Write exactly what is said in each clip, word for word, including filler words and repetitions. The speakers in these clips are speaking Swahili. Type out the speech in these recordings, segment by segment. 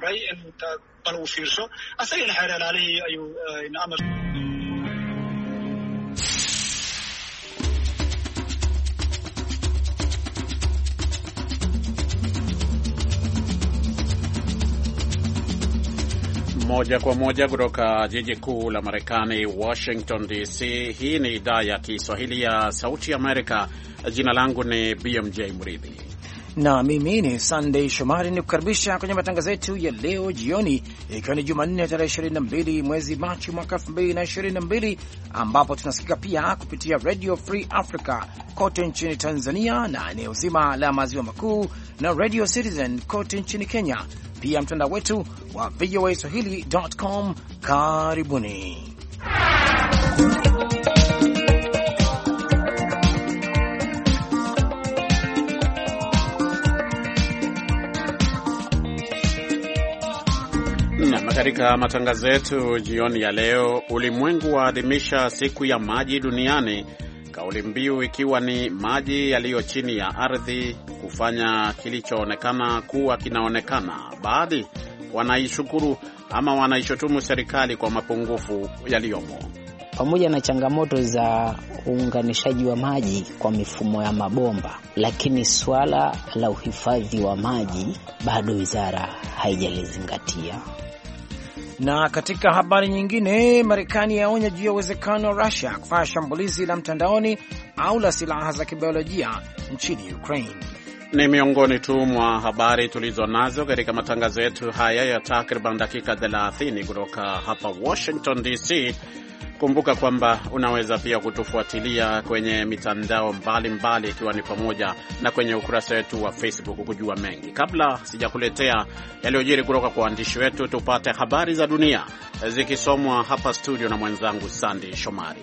amray in bal uu fiirso asagana xeeralaalihii ayuu amar. Moja kwa moja kutoka jiji kuu la Marekani, Washington D C. Hii ni idhaa ya Kiswahili ya Sauti Amerika. Jina langu ni B M J Mridhi na mimi ni Sunday Shomari, ni kukaribisha kwenye matangazo yetu ya leo jioni, ikiwa ni Jumanne tarehe ishirini na mbili mwezi Machi mwaka elfu mbili na ishirini na mbili, ambapo tunasikika pia kupitia Radio Free Africa kote nchini Tanzania na eneo zima la maziwa makuu na Radio Citizen kote nchini Kenya, pia mtandao wetu wa v o a swahili dot com. Karibuni. Na katika matangazo yetu jioni ya leo, ulimwengu waadhimisha siku ya maji duniani, kauli mbiu ikiwa ni maji yaliyo chini ya ardhi, kufanya kilichoonekana kuwa kinaonekana. Baadhi wanaishukuru ama wanaishutumu serikali kwa mapungufu yaliyomo. Pamoja na changamoto za uunganishaji wa maji kwa mifumo ya mabomba, lakini swala la uhifadhi wa maji bado wizara haijalizingatia. Na katika habari nyingine, Marekani yaonya juu ya uwezekano wa Russia kufanya shambulizi la mtandaoni au la silaha za kibiolojia nchini Ukraine. Ni miongoni tu mwa habari tulizo nazo katika matangazo yetu haya ya takriban dakika thelathini kutoka hapa Washington D C. Kumbuka kwamba unaweza pia kutufuatilia kwenye mitandao mbalimbali, ikiwa ni pamoja na kwenye ukurasa wetu wa Facebook kujua mengi. Kabla sijakuletea yaliyojiri kutoka kwa waandishi wetu, tupate habari za dunia zikisomwa hapa studio na mwenzangu Sandy Shomari.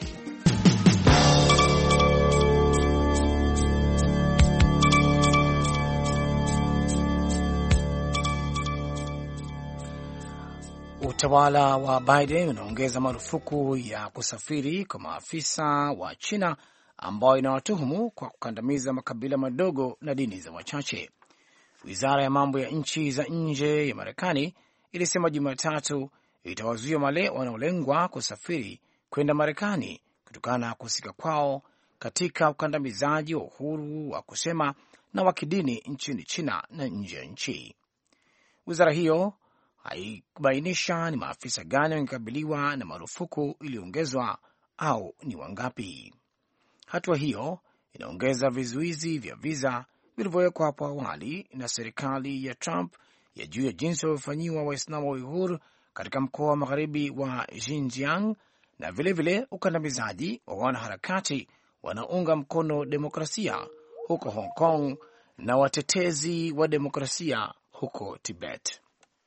Utawala wa Biden unaongeza marufuku ya kusafiri kwa maafisa wa China ambao inawatuhumu kwa kukandamiza makabila madogo na dini za wachache. Wizara ya mambo ya nchi za nje ya Marekani ilisema Jumatatu itawazuia wale wanaolengwa kusafiri kwenda Marekani kutokana na kuhusika kwao katika ukandamizaji wa uhuru wa kusema na wa kidini nchini China na nje ya nchi. Wizara hiyo haikubainisha ni maafisa gani wangekabiliwa na marufuku iliyoongezwa au ni wangapi. Hatua hiyo inaongeza vizuizi vya viza vilivyowekwa hapo awali na serikali ya Trump ya juu ya jinsi walivyofanyiwa Waislamu wa Uighur katika mkoa wa magharibi wa Xinjiang, na vilevile ukandamizaji wa wanaharakati wanaunga mkono demokrasia huko Hong Kong na watetezi wa demokrasia huko Tibet.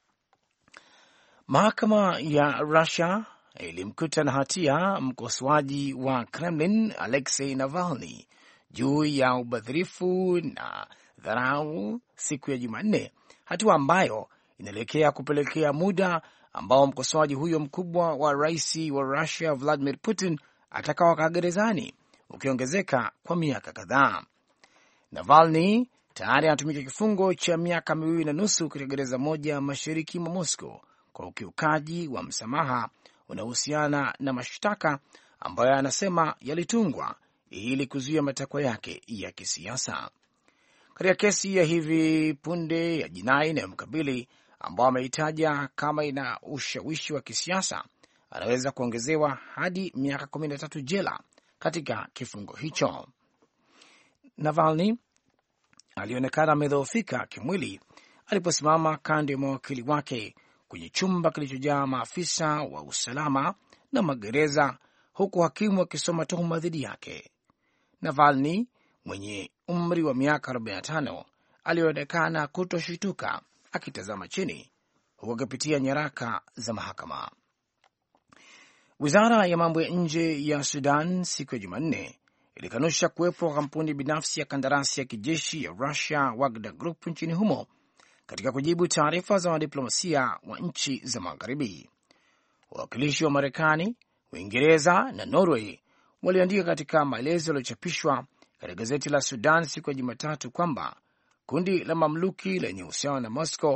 Mahakama ya Russia ilimkuta na hatia mkosoaji wa Kremlin Alexei Navalny juu ya ubadhirifu na dharau siku ya Jumanne, hatua ambayo inaelekea kupelekea muda ambao mkosoaji huyo mkubwa wa rais wa Russia Vladimir Putin atakawa kaa gerezani ukiongezeka kwa miaka kadhaa. Navalny tayari anatumika kifungo cha miaka miwili na nusu katika gereza moja mashariki mwa Moscow kwa ukiukaji wa msamaha unaohusiana na mashtaka ambayo anasema yalitungwa ili kuzuia matakwa yake ya kisiasa. Katika kesi ya hivi punde ya jinai inayomkabili ambao ameitaja kama ina ushawishi wa kisiasa, anaweza kuongezewa hadi miaka kumi na tatu jela katika kifungo hicho. Navalny alionekana amedhoofika kimwili aliposimama kando ya mawakili wake kwenye chumba kilichojaa maafisa wa usalama na magereza, huku hakimu akisoma tuhuma dhidi yake. Navalny mwenye umri wa miaka arobaini na tano alionekana kutoshituka akitazama chini huku akipitia nyaraka za mahakama. Wizara ya mambo ya nje ya Sudan siku ya Jumanne ilikanusha kuwepo kwa kampuni binafsi ya kandarasi ya kijeshi ya Russia Wagner Group nchini humo katika kujibu taarifa za wadiplomasia wa nchi za magharibi. Wawakilishi wa Marekani, Uingereza na Norway waliandika katika maelezo yaliyochapishwa katika gazeti la Sudan siku ya Jumatatu kwamba kundi la mamluki lenye uhusiano na Moscow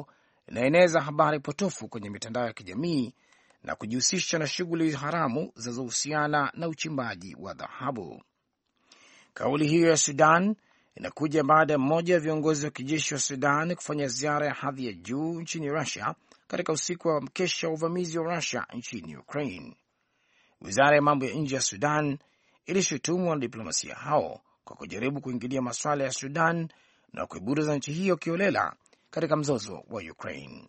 inaeneza habari potofu kwenye mitandao ya kijamii na kujihusisha na shughuli haramu zinazohusiana na uchimbaji wa dhahabu. Kauli hiyo ya Sudan inakuja baada ya mmoja ya viongozi wa kijeshi wa Sudan kufanya ziara ya hadhi ya juu nchini Russia katika usiku wa mkesha wa uvamizi wa Russia nchini Ukraine. Wizara ya mambo ya nje ya Sudan ilishutumu wanadiplomasia hao kwa kujaribu kuingilia masuala ya Sudan na kuiburuza nchi hiyo kiolela katika mzozo wa Ukraine.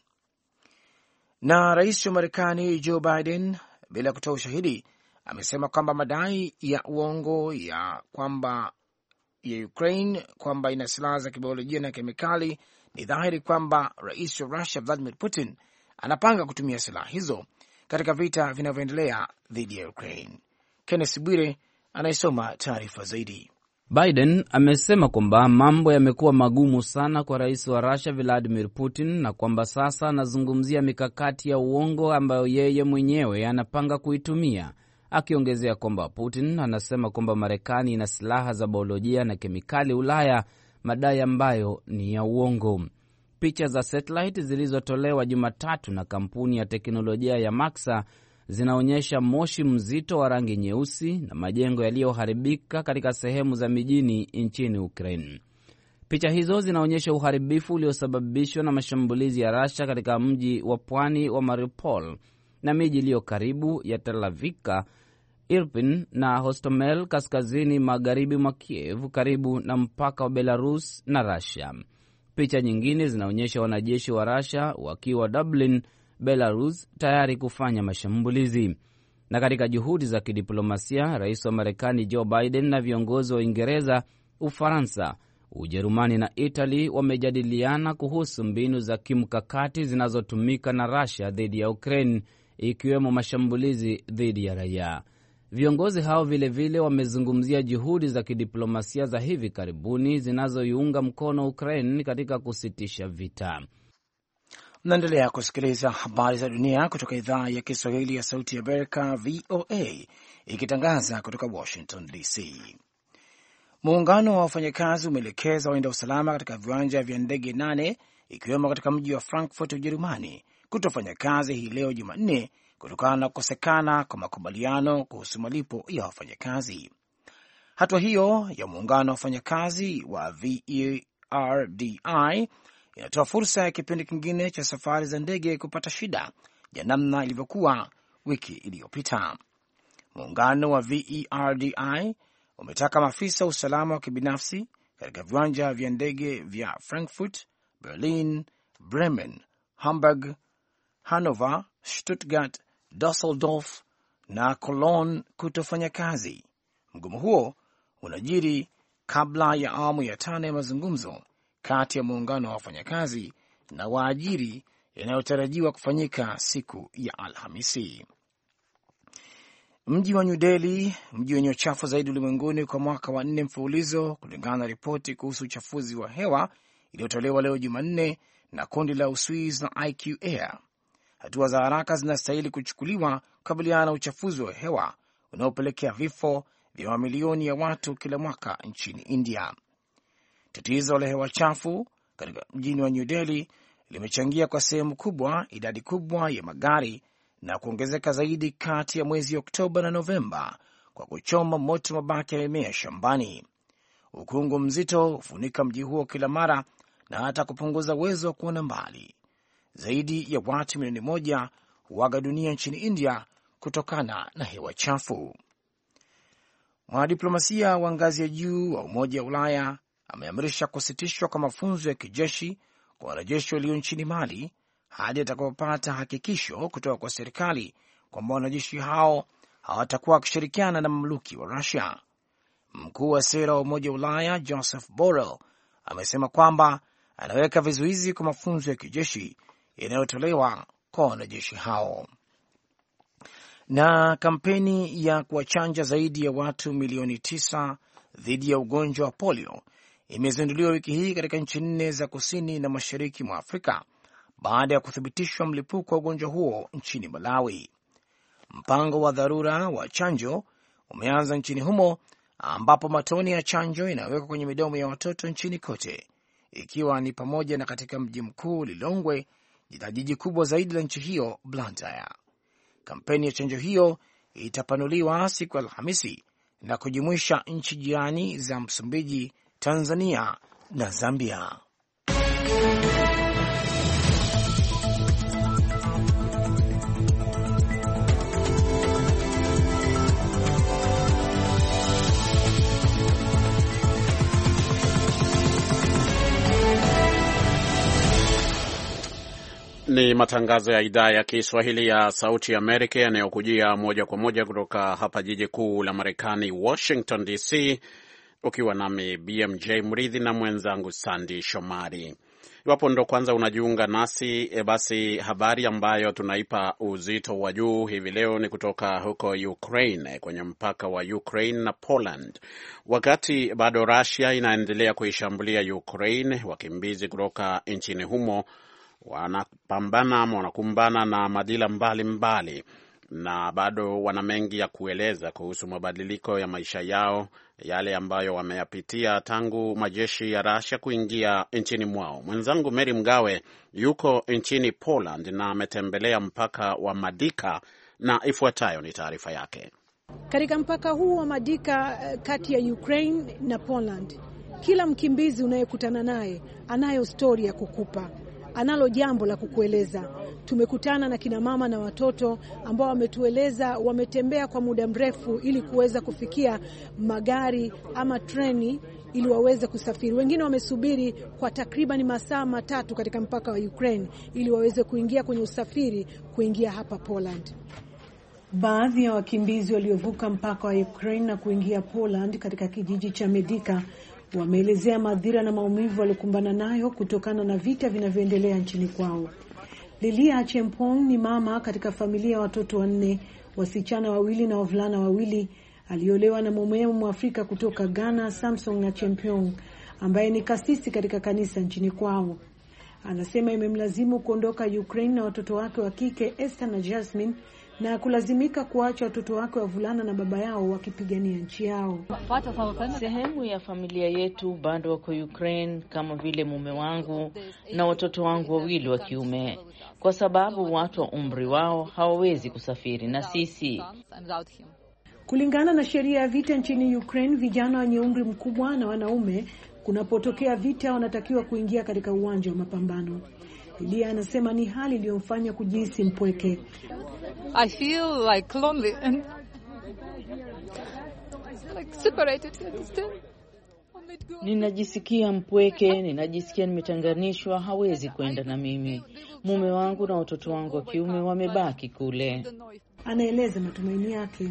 Na rais wa Marekani Joe Biden, bila kutoa ushahidi, amesema kwamba madai ya uongo ya kwamba ya Ukraine kwamba ina silaha za kibiolojia na kemikali ni dhahiri kwamba rais wa Russia Vladimir Putin anapanga kutumia silaha hizo katika vita vinavyoendelea dhidi ya Ukraine. Kenneth Bwire anayesoma taarifa zaidi. Biden amesema kwamba mambo yamekuwa magumu sana kwa rais wa Russia Vladimir Putin na kwamba sasa anazungumzia mikakati ya uongo ambayo yeye mwenyewe anapanga kuitumia, akiongezea kwamba Putin anasema kwamba Marekani ina silaha za biolojia na kemikali Ulaya, madai ambayo ni ya uongo. Picha za satellite zilizotolewa Jumatatu na kampuni ya teknolojia ya Maxar zinaonyesha moshi mzito wa rangi nyeusi na majengo yaliyoharibika katika sehemu za mijini nchini Ukraine. Picha hizo zinaonyesha uharibifu uliosababishwa na mashambulizi ya Russia katika mji wa pwani wa Mariupol na miji iliyo karibu ya Telavika, Irpin na Hostomel kaskazini magharibi mwa Kiev, karibu na mpaka wa Belarus na Russia. Picha nyingine zinaonyesha wanajeshi wa Russia wakiwa Dublin, Belarus, tayari kufanya mashambulizi. Na katika juhudi za kidiplomasia, rais wa Marekani Joe Biden na viongozi wa Uingereza, Ufaransa, Ujerumani na Italy wamejadiliana kuhusu mbinu za kimkakati zinazotumika na Russia dhidi ya Ukraine, ikiwemo mashambulizi dhidi ya raia. Viongozi hao vilevile wamezungumzia juhudi za kidiplomasia za hivi karibuni zinazoiunga mkono Ukraine katika kusitisha vita. Mnaendelea kusikiliza habari za dunia kutoka idhaa ya Kiswahili ya Sauti ya Amerika, V O A, ikitangaza kutoka Washington D C. Muungano wa wafanyakazi umeelekeza waenda usalama katika viwanja vya ndege nane, ikiwemo katika mji wa Frankfurt, Ujerumani, kutofanya kazi hii leo Jumanne kutokana na kukosekana kwa makubaliano kuhusu malipo ya wafanyakazi. Hatua hiyo ya muungano wa wafanyakazi wa V E R D I inatoa fursa ya kipindi kingine cha safari za ndege kupata shida ya namna ilivyokuwa wiki iliyopita. Muungano wa V E R D I umetaka maafisa usalama wa kibinafsi katika viwanja vya ndege vya Frankfurt, Berlin, Bremen, Hamburg, Hanover, Stuttgart, Dusseldorf na Cologne kutofanya kazi. Mgomo huo unajiri kabla ya awamu ya tano ya mazungumzo kati ya muungano wa wafanyakazi na waajiri yanayotarajiwa kufanyika siku ya Alhamisi. Mji wa New Delhi, mji wenye uchafu zaidi ulimwenguni kwa mwaka wa nne mfululizo, kulingana na ripoti kuhusu uchafuzi wa hewa iliyotolewa leo Jumanne na kundi la Uswiz na I Q Air. Hatua za haraka zinastahili kuchukuliwa kukabiliana na uchafuzi wa hewa unaopelekea vifo vya mamilioni ya watu kila mwaka nchini India. Tatizo la hewa chafu katika mjini wa New Delhi limechangia kwa sehemu kubwa idadi kubwa ya magari na kuongezeka zaidi kati ya mwezi Oktoba na Novemba kwa kuchoma moto mabaki ya mimea shambani. Ukungu mzito hufunika mji huo kila mara na hata kupunguza uwezo wa kuona mbali. Zaidi ya watu milioni moja huaga dunia nchini India kutokana na hewa chafu. Mwanadiplomasia wa ngazi ya juu wa Umoja wa Ulaya ameamrisha kusitishwa kwa mafunzo ya kijeshi kwa wanajeshi walio nchini Mali hadi atakapopata hakikisho kutoka kwa serikali kwamba wanajeshi hao hawatakuwa wakishirikiana na mamluki wa Russia. Mkuu wa sera wa Umoja wa Ulaya Joseph Borrell amesema kwamba anaweka vizuizi kwa mafunzo ya kijeshi yanayotolewa kwa wanajeshi hao. Na kampeni ya kuwachanja zaidi ya watu milioni tisa dhidi ya ugonjwa wa polio imezinduliwa wiki hii katika nchi nne za kusini na mashariki mwa Afrika baada ya kuthibitishwa mlipuko wa ugonjwa huo nchini Malawi. Mpango wa dharura wa chanjo umeanza nchini humo ambapo matone ya chanjo inawekwa kwenye midomo ya watoto nchini kote, ikiwa ni pamoja na katika mji mkuu Lilongwe na jiji kubwa zaidi la nchi hiyo Blantyre. Kampeni ya chanjo hiyo itapanuliwa siku ya Alhamisi na kujumuisha nchi jirani za Msumbiji, Tanzania na Zambia. Ni matangazo ya idhaa ya Kiswahili ya Sauti ya Amerika yanayokujia moja kwa moja kutoka hapa jiji kuu la Marekani, Washington D C, ukiwa nami B M J Mridhi na mwenzangu Sandy Shomari. Iwapo ndo kwanza unajiunga nasi, e basi habari ambayo tunaipa uzito wa juu hivi leo ni kutoka huko Ukraine, kwenye mpaka wa Ukraine na Poland. Wakati bado Russia inaendelea kuishambulia Ukraine, wakimbizi kutoka nchini humo wanapambana ama wanakumbana na madhila mbalimbali mbali, na bado wana mengi ya kueleza kuhusu mabadiliko ya maisha yao, yale ambayo wameyapitia tangu majeshi ya Russia kuingia nchini mwao. Mwenzangu Mary Mgawe yuko nchini Poland na ametembelea mpaka wa Madika, na ifuatayo ni taarifa yake. Katika mpaka huu wa Madika kati ya Ukraine na Poland, kila mkimbizi unayekutana naye anayo story ya kukupa. Analo jambo la kukueleza. Tumekutana na kina mama na watoto ambao wametueleza wametembea kwa muda mrefu ili kuweza kufikia magari ama treni ili waweze kusafiri. Wengine wamesubiri kwa takriban masaa matatu katika mpaka wa Ukraine ili waweze kuingia kwenye usafiri kuingia hapa Poland. Baadhi ya wakimbizi waliovuka mpaka wa Ukraine na kuingia Poland katika kijiji cha Medika wameelezea madhira na maumivu waliokumbana nayo kutokana na vita vinavyoendelea nchini kwao. Lilia Chempong ni mama katika familia ya watoto wanne, wasichana wawili na wavulana wawili, aliolewa na mumewe Mwafrika kutoka Ghana, Samson na Chempong, ambaye ni kasisi katika kanisa nchini kwao. Anasema imemlazimu kuondoka Ukraine na watoto wake wa kike Esther na Jasmine, na kulazimika kuacha watoto wake wavulana na baba yao wakipigania nchi yao. Sehemu ya familia yetu bado wako Ukraine, kama vile mume wangu na watoto wangu wawili wa kiume, kwa sababu watu wa umri wao hawawezi kusafiri na sisi. Kulingana na sheria ya vita nchini Ukraine, vijana wenye umri mkubwa na wanaume kunapotokea vita wanatakiwa kuingia katika uwanja wa mapambano. Lilia anasema ni hali iliyomfanya kujihisi mpweke. I feel like lonely and like separated. Ninajisikia mpweke, ninajisikia nimetanganishwa, hawezi kwenda na mimi. Mume wangu na watoto wangu wa kiume wamebaki kule. Anaeleza matumaini yake.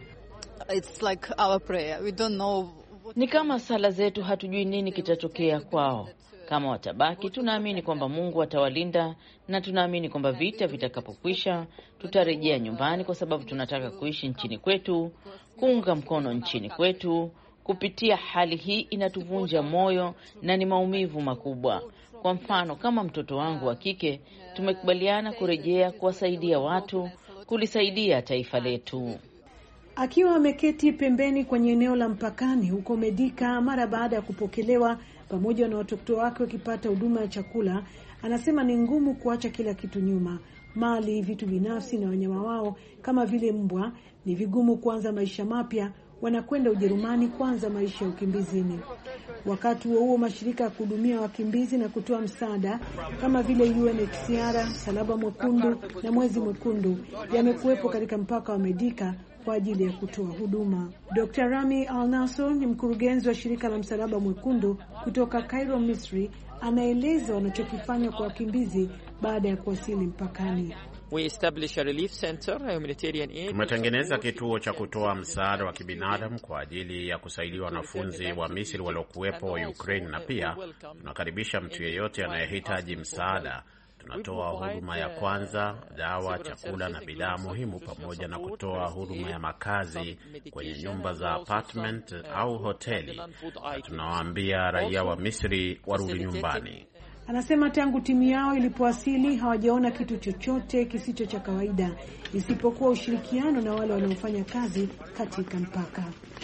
It's like our prayer. We don't know. Ni kama sala zetu, hatujui nini kitatokea kwao. Kama watabaki, tunaamini kwamba Mungu atawalinda, na tunaamini kwamba vita vitakapokwisha tutarejea nyumbani, kwa sababu tunataka kuishi nchini kwetu, kuunga mkono nchini kwetu. Kupitia hali hii inatuvunja moyo na ni maumivu makubwa. Kwa mfano, kama mtoto wangu wa kike, tumekubaliana kurejea kuwasaidia watu, kulisaidia taifa letu. Akiwa ameketi pembeni kwenye eneo la mpakani huko Medika mara baada ya kupokelewa pamoja na watoto wake wakipata huduma ya chakula, anasema ni ngumu kuacha kila kitu nyuma. Mali, vitu binafsi na wanyama wao kama vile mbwa, ni vigumu kuanza maisha mapya. Wanakwenda Ujerumani kuanza maisha ya ukimbizini. Wakati huo huo, mashirika ya kuhudumia wakimbizi na kutoa msaada kama vile U N H C R, Msalaba Mwekundu na Mwezi Mwekundu yamekuwepo katika mpaka wa Medika kwa ajili ya kutoa huduma. Doctor Rami Al-Nasser ni mkurugenzi wa shirika la Msalaba Mwekundu kutoka Cairo, Misri. Anaeleza wanachokifanya kwa wakimbizi baada ya kuwasili mpakani. We establish a relief center, a humanitarian aid. Tumetengeneza kituo cha kutoa msaada wa kibinadamu kwa ajili ya kusaidia wanafunzi wa Misri waliokuwepo Ukraine, na pia tunakaribisha mtu yeyote anayehitaji msaada. Tunatoa huduma ya kwanza, dawa, chakula na bidhaa muhimu, pamoja na kutoa huduma ya makazi kwenye nyumba za apartment au hoteli. Tunawaambia raia wa Misri warudi nyumbani. Anasema tangu timu yao ilipowasili hawajaona kitu chochote kisicho cha kawaida isipokuwa ushirikiano na wale wanaofanya kazi katika mpaka.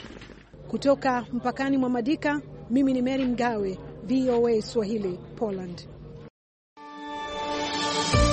Kutoka mpakani mwa Madika, mimi ni Mary Mgawe, V O A Swahili, Poland.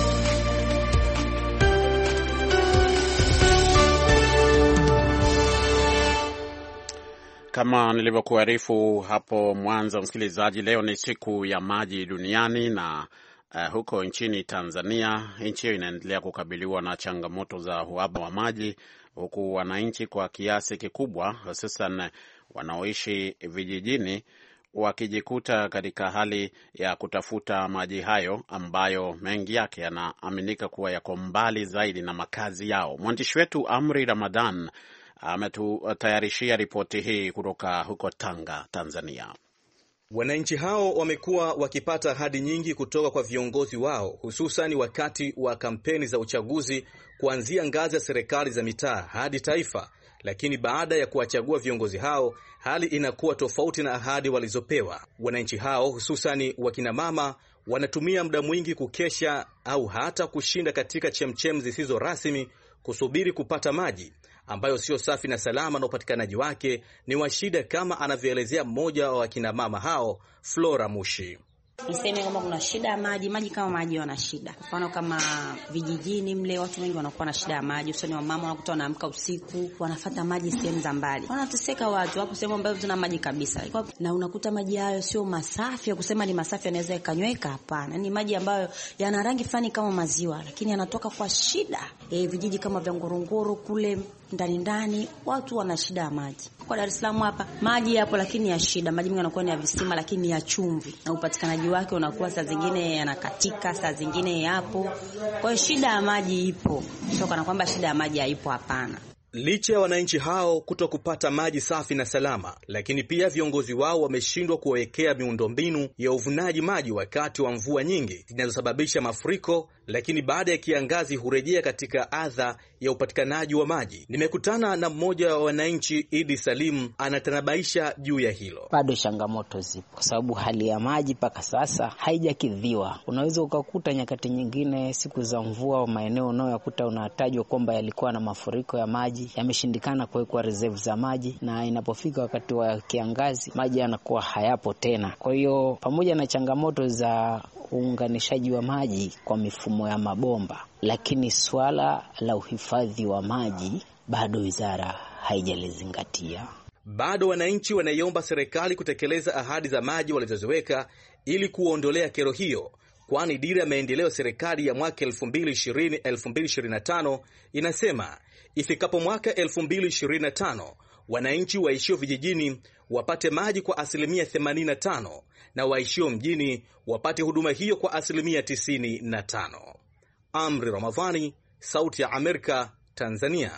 Kama nilivyokuarifu hapo mwanzo, msikilizaji, leo ni siku ya maji duniani na uh, huko nchini Tanzania, nchi hiyo inaendelea kukabiliwa na changamoto za uhaba wa maji, huku wananchi kwa kiasi kikubwa, hususan wanaoishi vijijini, wakijikuta katika hali ya kutafuta maji hayo ambayo mengi yake yanaaminika kuwa yako mbali zaidi na makazi yao. Mwandishi wetu Amri Ramadan ametutayarishia ripoti hii kutoka huko Tanga, Tanzania. Wananchi hao wamekuwa wakipata ahadi nyingi kutoka kwa viongozi wao, hususan wakati wa kampeni za uchaguzi, kuanzia ngazi ya serikali za mitaa hadi taifa. Lakini baada ya kuwachagua viongozi hao, hali inakuwa tofauti na ahadi walizopewa. Wananchi hao, hususan wakina mama, wanatumia muda mwingi kukesha au hata kushinda katika chemchem zisizo rasmi kusubiri kupata maji ambayo sio safi na salama, na upatikanaji wake ni wa shida, kama anavyoelezea mmoja wa wakina mama hao, Flora Mushi. Niseme kama kuna shida ya maji, maji kama maji wana shida. Kwa mfano kama vijijini mle watu wengi wanakuwa na shida ya maji, usoni wa mama wanakuta wanaamka usiku, wanafuata maji sehemu za mbali. Wanateseka watu hapo sehemu ambazo tuna maji kabisa. Na unakuta maji hayo sio masafi, ya kusema ni masafi yanaweza yakanyweka, hapana. Ni maji ambayo yana rangi fulani kama maziwa, lakini yanatoka kwa shida. Eh, vijiji kama vya Ngorongoro kule ndani ndani watu wana shida ya maji. Kwa Dar es Salaam hapa maji yapo, lakini ya shida. Maji mengi yanakuwa ni ya visima, lakini ya chumvi, na upatikanaji wake unakuwa saa zingine yanakatika, saa zingine yapo. Kwa hiyo shida ya maji ipo, sio kana kwamba shida ya maji haipo, hapana. Licha ya wananchi hao kutokupata maji safi na salama, lakini pia viongozi wao wameshindwa kuwekea miundombinu ya uvunaji maji wakati wa mvua nyingi zinazosababisha mafuriko, lakini baada ya kiangazi hurejea katika adha ya upatikanaji wa maji. Nimekutana na mmoja wa wananchi, Idi Salim, anatanabaisha juu ya hilo. Bado changamoto zipo kwa sababu hali ya maji paka sasa haijakidhiwa. Unaweza ukakuta nyakati nyingine siku za mvua maeneo unayokuta unatajwa kwamba yalikuwa na mafuriko ya maji yameshindikana kuwekwa reserve za maji, na inapofika wakati wa kiangazi maji yanakuwa hayapo tena. Kwa hiyo pamoja na changamoto za uunganishaji wa maji kwa mifumo ya mabomba, lakini swala la uhifadhi wa maji bado wizara haijalizingatia. Bado wananchi wanaiomba serikali kutekeleza ahadi za maji walizoziweka ili kuondolea kero hiyo, kwani dira ya maendeleo serikali ya mwaka elfu mbili ishirini hadi elfu mbili ishirini na tano inasema ifikapo mwaka elfu mbili ishirini na tano wananchi waishio vijijini wapate maji kwa asilimia themanini na tano na waishio mjini wapate huduma hiyo kwa asilimia tisini na tano. Amri Ramadhani, Sauti ya Amerika, Tanzania.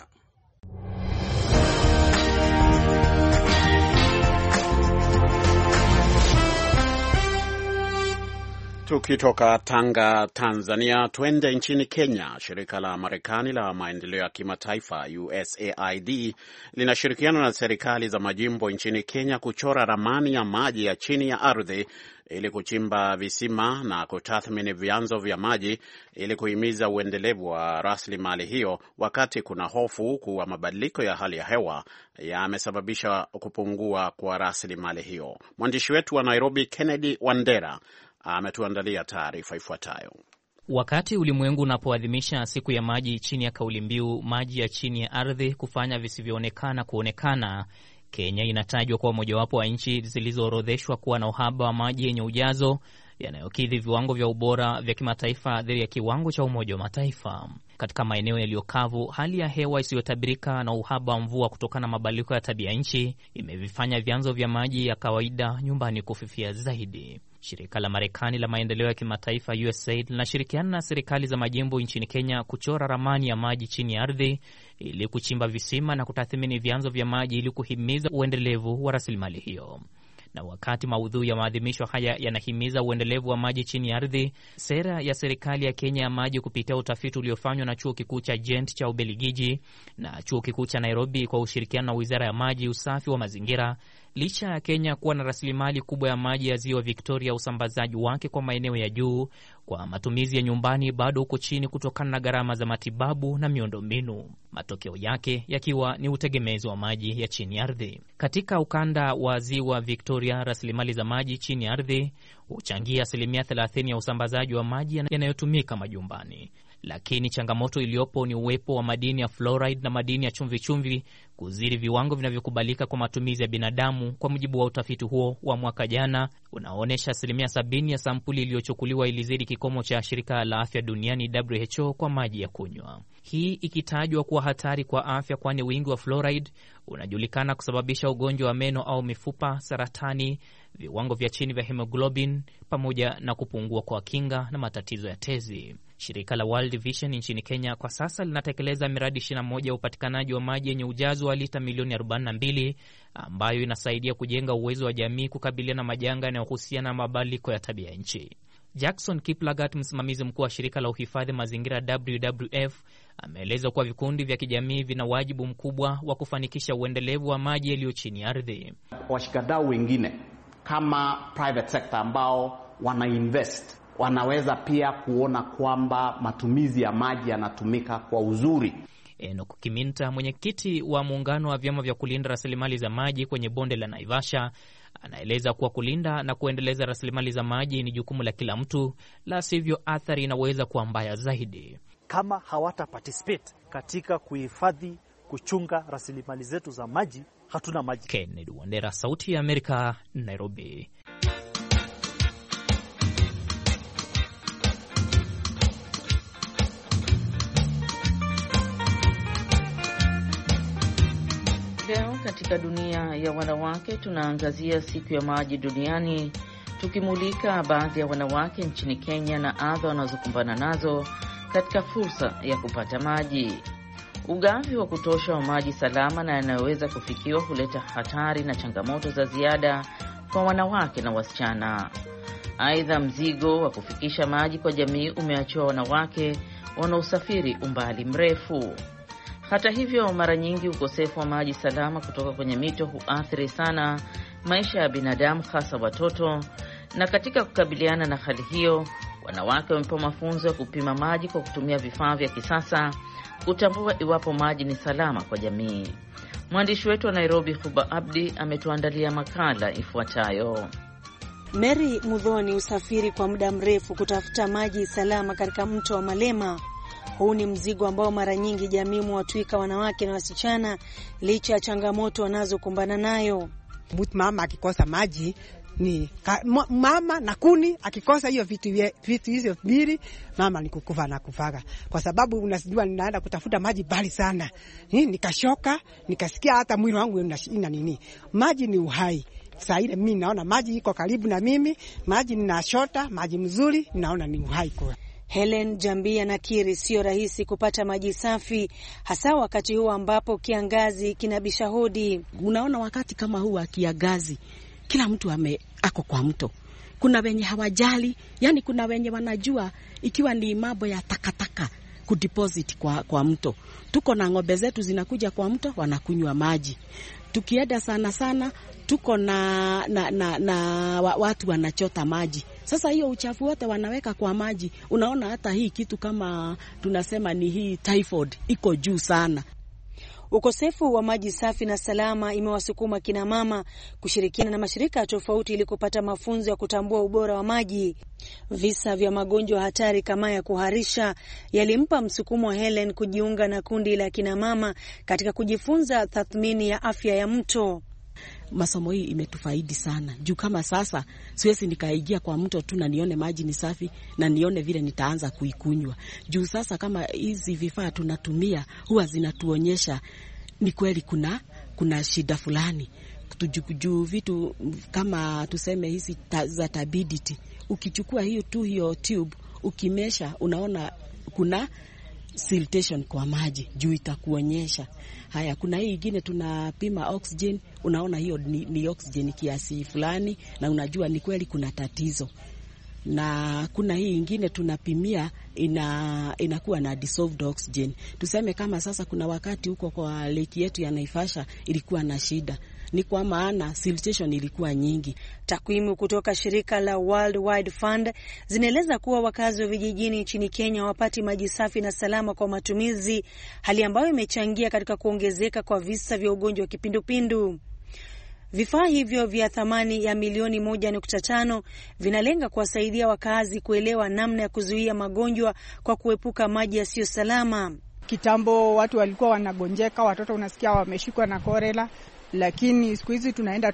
Tukitoka Tanga, Tanzania, twende nchini Kenya. Shirika la Marekani la maendeleo ya kimataifa U S A I D linashirikiana na serikali za majimbo nchini Kenya kuchora ramani ya maji ya chini ya ardhi ili kuchimba visima na kutathmini vyanzo vya maji ili kuhimiza uendelevu wa rasilimali hiyo, wakati kuna hofu kuwa mabadiliko ya hali ya hewa yamesababisha kupungua kwa rasilimali hiyo. Mwandishi wetu wa Nairobi, Kennedy Wandera, ametuandalia taarifa ifuatayo. Wakati ulimwengu unapoadhimisha siku ya maji chini ya kauli mbiu maji ya chini ya ardhi, kufanya visivyoonekana kuonekana, Kenya inatajwa kuwa mojawapo wa nchi zilizoorodheshwa kuwa na uhaba wa maji yenye ujazo yanayokidhi viwango vya ubora vya kimataifa dhidi ya kiwango cha Umoja wa Mataifa. Katika maeneo yaliyokavu, hali ya hewa isiyotabirika na uhaba wa mvua kutokana na mabadiliko ya tabia nchi imevifanya vyanzo vya maji ya kawaida nyumbani kufifia zaidi. Shirika la Marekani la maendeleo ya kimataifa U S A I D linashirikiana na serikali za majimbo nchini Kenya kuchora ramani ya maji chini ya ardhi ili kuchimba visima na kutathmini vyanzo vya maji ili kuhimiza uendelevu wa rasilimali hiyo. Na wakati maudhui ya maadhimisho haya yanahimiza uendelevu wa maji chini ya ardhi, sera ya serikali ya Kenya ya maji kupitia utafiti uliofanywa na chuo kikuu cha Gent cha Ubelgiji na chuo kikuu cha Nairobi kwa ushirikiano na wizara ya maji, usafi wa mazingira, licha ya Kenya kuwa na rasilimali kubwa ya maji ya ziwa Victoria, usambazaji wake kwa maeneo ya juu kwa matumizi ya nyumbani bado uko chini kutokana na gharama za matibabu na miundombinu, matokeo yake yakiwa ni utegemezi wa maji ya chini ya ardhi. Katika ukanda wa ziwa Victoria, rasilimali za maji chini ya ardhi huchangia asilimia thelathini ya usambazaji wa maji yanayotumika majumbani. lakini changamoto iliyopo ni uwepo wa madini ya fluoride na madini ya chumvi chumvi kuzidi viwango vinavyokubalika kwa matumizi ya binadamu, kwa mujibu wa utafiti huo wa mwaka jana unaoonyesha asilimia sabini ya sampuli iliyochukuliwa ilizidi kikomo cha shirika la afya duniani W H O kwa maji ya kunywa. Hii ikitajwa kuwa hatari kwa afya, kwani wingi wa fluoride unajulikana kusababisha ugonjwa wa meno au mifupa, saratani, viwango vya chini vya hemoglobin, pamoja na kupungua kwa kinga na matatizo ya tezi. Shirika la World Vision nchini Kenya kwa sasa linatekeleza miradi ishirini na moja ya upatikanaji wa maji yenye ujazo wa lita milioni arobaini na mbili ambayo inasaidia kujenga uwezo wa jamii kukabiliana na majanga yanayohusiana na mabadiliko ya tabia nchi. Jackson Kiplagat, msimamizi mkuu wa shirika la uhifadhi mazingira W W F, ameeleza kuwa vikundi vya kijamii vina wajibu mkubwa wa kufanikisha uendelevu wa maji yaliyo chini ya ardhi. Washikadau wengine kama private sector ambao wana invest wanaweza pia kuona kwamba matumizi ya maji yanatumika kwa uzuri. Enoch Kiminta, mwenyekiti wa muungano wa vyama vya kulinda rasilimali za maji kwenye bonde la Naivasha, anaeleza kuwa kulinda na kuendeleza rasilimali za maji ni jukumu la kila mtu, la sivyo athari inaweza kuwa mbaya zaidi. Kama hawata participate katika kuhifadhi, kuchunga rasilimali zetu za maji, hatuna maji. Kennedy Wandera, Sauti ya Amerika, Nairobi. Leo katika dunia ya wanawake tunaangazia siku ya maji duniani, tukimulika baadhi ya wanawake nchini Kenya na adha wanazokumbana nazo katika fursa ya kupata maji. Ugavi wa kutosha wa maji salama na yanayoweza kufikiwa huleta hatari na changamoto za ziada kwa wanawake na wasichana. Aidha, mzigo wa kufikisha maji kwa jamii umeachiwa wanawake wanaosafiri umbali mrefu. Hata hivyo, mara nyingi ukosefu wa maji salama kutoka kwenye mito huathiri sana maisha ya binadamu, hasa watoto. Na katika kukabiliana na hali hiyo, wanawake wamepewa mafunzo ya kupima maji kwa kutumia vifaa vya kisasa, kutambua iwapo maji ni salama kwa jamii. Mwandishi wetu wa Nairobi, Huba Abdi, ametuandalia makala ifuatayo. Mary Mudhoni usafiri kwa muda mrefu kutafuta maji salama katika mto wa Malema. Huu ni mzigo ambao mara nyingi jamii mwatwika wanawake na wasichana, licha ya changamoto wanazokumbana nayo. But mama akikosa maji ni ka, mama na kuni akikosa hiyo vitu vitu hizo mbili, mama ni kukufa na kufaga, kwa sababu unasijua ninaenda kutafuta maji bali sana. Ni nikashoka, nikasikia hata mwili wangu ina nini. Maji ni uhai. Sasa ile mimi naona maji iko karibu na mimi, maji ninashota, maji mzuri, naona ni uhai kwa. Helen Jambia nakiri sio rahisi kupata maji safi, hasa wakati huu ambapo kiangazi kinabisha hodi. Unaona, wakati kama huu wa kiangazi kila mtu ame ako kwa mto. Kuna wenye hawajali, yani kuna wenye wanajua ikiwa ni mambo ya takataka kudeposit kwa kwa mto. Tuko na ng'ombe zetu zinakuja kwa mto, wanakunywa maji. Tukienda sana sana tuko na na, na, na watu wanachota maji. Sasa hiyo uchafu wote wanaweka kwa maji. Unaona hata hii kitu kama tunasema ni hii typhoid iko juu sana. Ukosefu wa maji safi na salama imewasukuma kina mama kushirikiana na mashirika tofauti ili kupata mafunzo ya kutambua ubora wa maji. Visa vya magonjwa hatari kama ya kuharisha yalimpa msukumo wa Helen kujiunga na kundi la kina mama katika kujifunza tathmini ya afya ya mto. Masomo hii imetufaidi sana. Juu kama sasa siwezi nikaingia kwa mto tu na nione maji ni safi na nione vile nitaanza kuikunywa. Juu sasa kama hizi vifaa tunatumia huwa zinatuonyesha ni kweli kuna kuna shida fulani. Juu vitu kama tuseme hizi ta, za turbidity. Ukichukua hiyo tu hiyo tube ukimesha unaona kuna siltation kwa maji, juu itakuonyesha. Haya, kuna hii ingine tunapima oxygen, unaona hiyo ni, ni oxygen kiasi fulani na unajua ni kweli kuna tatizo. Na kuna hii ingine tunapimia ina inakuwa na dissolved oxygen. Tuseme kama sasa kuna wakati huko kwa lake yetu ya Naivasha ilikuwa na shida. Ni kwa maana siltation ilikuwa nyingi. Takwimu kutoka shirika la World Wide Fund zinaeleza kuwa wakazi wa vijijini nchini Kenya hawapati maji safi na salama kwa matumizi, hali ambayo imechangia katika kuongezeka kwa visa vya ugonjwa wa kipindupindu. Vifaa hivyo vya thamani ya milioni moja nukta tano vinalenga kuwasaidia wakazi kuelewa namna ya kuzuia magonjwa kwa kuepuka maji yasiyo salama. Kitambo watu walikuwa wanagonjeka, watoto unasikia wameshikwa na korela, lakini siku hizi tunaenda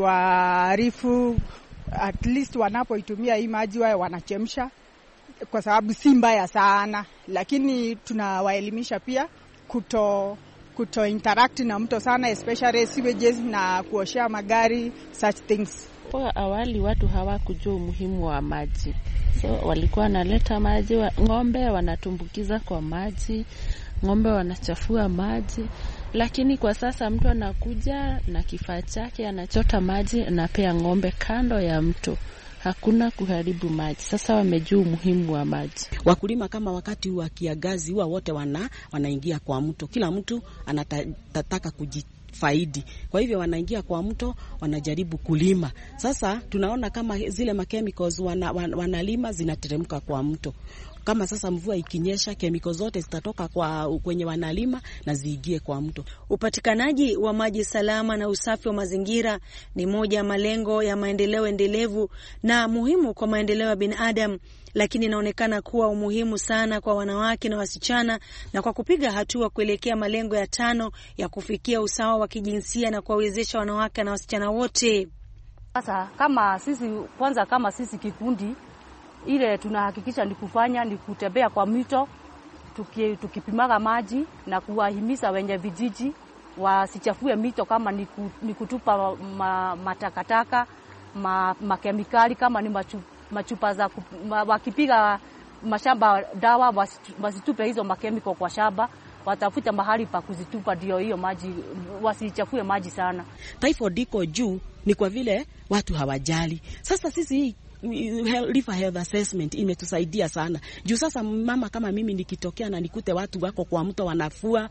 tukiwaarifu at least wanapoitumia hii maji wao wanachemsha, kwa sababu si mbaya sana, lakini tunawaelimisha pia kuto kuto interact na mto sana, especially sewages na kuoshea magari, such things. Kwa awali watu hawakujua umuhimu wa maji, so walikuwa wanaleta maji wa, ng'ombe wanatumbukiza kwa maji, ng'ombe wanachafua maji, lakini kwa sasa mtu anakuja na kifaa chake anachota maji na pia ng'ombe kando ya mto. Hakuna kuharibu maji. Sasa wamejua umuhimu wa maji. Wakulima kama wakati wa kiangazi huwa wote wana wanaingia kwa mto. Kila mtu anataka kujifaidi. Kwa hivyo wanaingia kwa mto, wanajaribu kulima. Sasa tunaona kama zile chemicals wana, wana, wanalima zinateremka kwa mto. Kama sasa mvua ikinyesha, kemiko zote zitatoka kwa kwenye wanalima na ziingie kwa mto. Upatikanaji wa maji salama na usafi wa mazingira ni moja ya malengo ya maendeleo endelevu na muhimu kwa maendeleo ya binadamu, lakini inaonekana kuwa umuhimu sana kwa wanawake na wasichana, na kwa kupiga hatua kuelekea malengo ya tano ya kufikia usawa wa kijinsia na kuwawezesha wanawake na wasichana wote. Sasa kama sisi kwanza kama sisi kikundi ile tunahakikisha ni kufanya ni kutembea kwa mito tuki, tukipimaga maji na kuwahimiza wenye vijiji wasichafue mito, kama ni, ku, ni kutupa ma, matakataka ma, makemikali kama ni machu, machupa za ma, wakipiga mashamba dawa wasitupe hizo makemiko kwa shamba, watafuta mahali pa kuzitupa ndio hiyo maji wasichafue maji sana. Typhoid iko juu ni kwa vile watu hawajali. Sasa sisi hii River Health Assessment imetusaidia sana. Juu sasa mama kama mimi nikitokea na nikute watu wako kwa mto wanafua,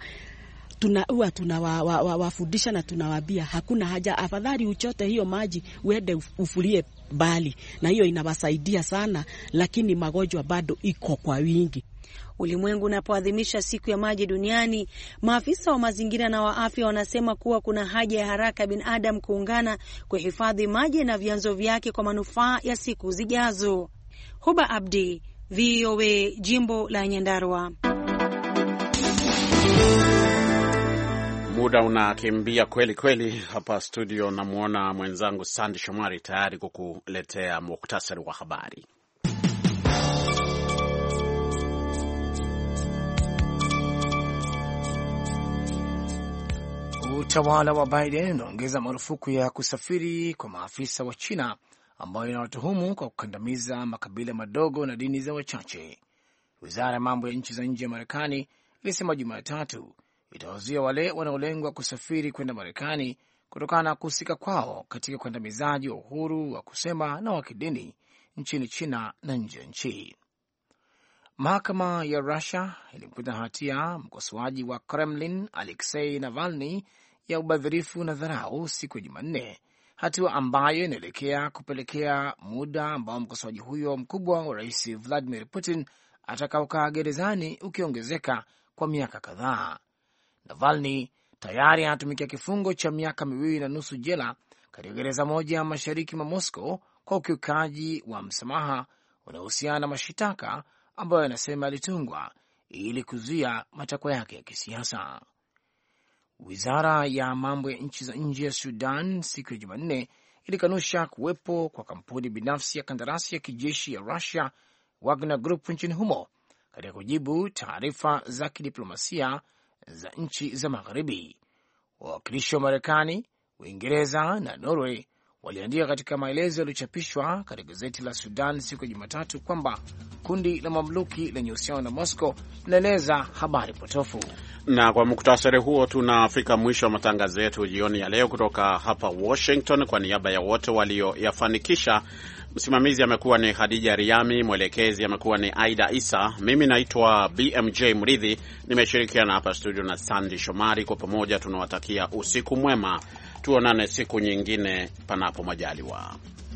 tunaua tunawafundisha wa, wa, na tunawabia hakuna haja, afadhali uchote hiyo maji uende ufulie bali, na hiyo inawasaidia sana, lakini magonjwa bado iko kwa wingi. Ulimwengu unapoadhimisha siku ya maji duniani, maafisa wa mazingira na wa afya wanasema kuwa kuna haja ya haraka binadamu kuungana kuhifadhi maji na vyanzo vyake kwa manufaa ya siku zijazo. Huba Abdi, V O A, Jimbo la Nyandarua. Muda unakimbia kweli kweli hapa studio, na muona mwenzangu Sandy Shomari tayari kukuletea muktasari wa habari. Utawala wa Biden unaongeza marufuku ya kusafiri kwa maafisa wa China ambao inawatuhumu kwa kukandamiza makabila madogo na dini za wachache. Wizara ya mambo ya nchi za nje ya Marekani ilisema Jumatatu itawazuia wale wanaolengwa kusafiri kwenda Marekani kutokana na kuhusika kwao katika ukandamizaji wa uhuru wa kusema na wa kidini nchini China na nje ya nchi. Mahakama ya Russia ilimkuta hatia mkosoaji wa Kremlin Alexei Navalny ya ubadhirifu na dharau siku ya Jumanne, hatua ambayo inaelekea kupelekea muda ambao mkosoaji huyo mkubwa wa Rais Vladimir Putin atakaokaa gerezani ukiongezeka kwa miaka kadhaa. Navalny tayari anatumikia kifungo cha miaka miwili na nusu jela katika gereza moja ya mashariki mwa Moscow kwa ukiukaji wa msamaha unaohusiana na mashitaka ambayo yanasema alitungwa ili kuzuia matakwa yake ya kisiasa. Wizara ya mambo ya nchi za nje ya Sudan siku ya Jumanne ilikanusha kuwepo kwa kampuni binafsi ya kandarasi ya kijeshi ya Russia Wagner Group nchini humo katika kujibu taarifa za kidiplomasia za nchi za magharibi. Wawakilishi wa Marekani, Uingereza na Norway waliandika katika maelezo yaliyochapishwa katika gazeti la Sudan siku ya Jumatatu kwamba kundi la mamluki lenye uhusiano na Moscow linaeleza habari potofu. Na kwa muktasari huo tunafika mwisho wa matangazo yetu jioni ya leo kutoka hapa Washington. Kwa niaba ya wote walioyafanikisha, msimamizi amekuwa ni Khadija Riami, mwelekezi amekuwa ni Aida Isa, mimi naitwa B M J Mridhi, nimeshirikiana hapa studio na Sandy Shomari. Kwa pamoja tunawatakia usiku mwema, tuonane siku nyingine panapo majaliwa.